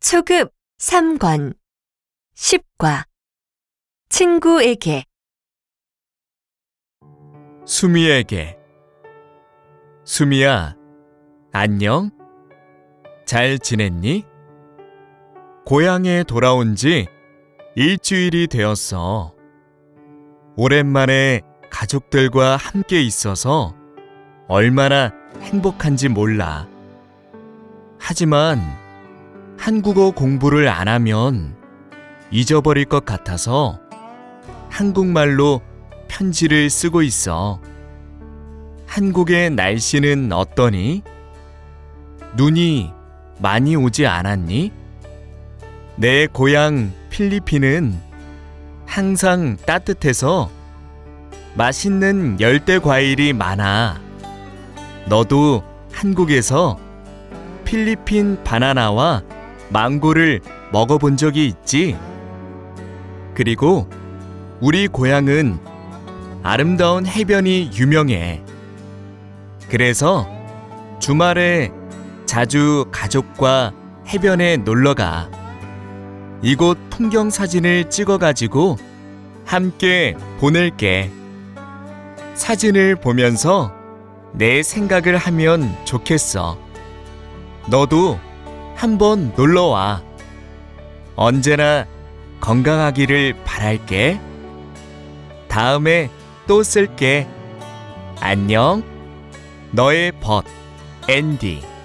초급 3권 10과 친구에게 수미에게. 수미야, 안녕? 잘 지냈니? 고향에 돌아온 지 일주일이 되었어. 오랜만에 가족들과 함께 있어서 얼마나 행복한지 몰라. 하지만 한국어 공부를 안 하면 잊어버릴 것 같아서 한국말로 편지를 쓰고 있어. 한국의 날씨는 어떠니? 눈이 많이 오지 않았니? 내 고향 필리핀은 항상 따뜻해서 맛있는 열대 과일이 많아. 너도 한국에서 필리핀 바나나와 망고를 먹어본 적이 있지? 그리고 우리 고향은 아름다운 해변이 유명해. 그래서 주말에 자주 가족과 해변에 놀러가. 이곳 풍경 사진을 찍어가지고 함께 보낼게. 사진을 보면서 내 생각을 하면 좋겠어. 너도 한번 놀러와. 언제나 건강하기를 바랄게. 다음에 또 쓸게. 안녕. 너의 벗, 앤디.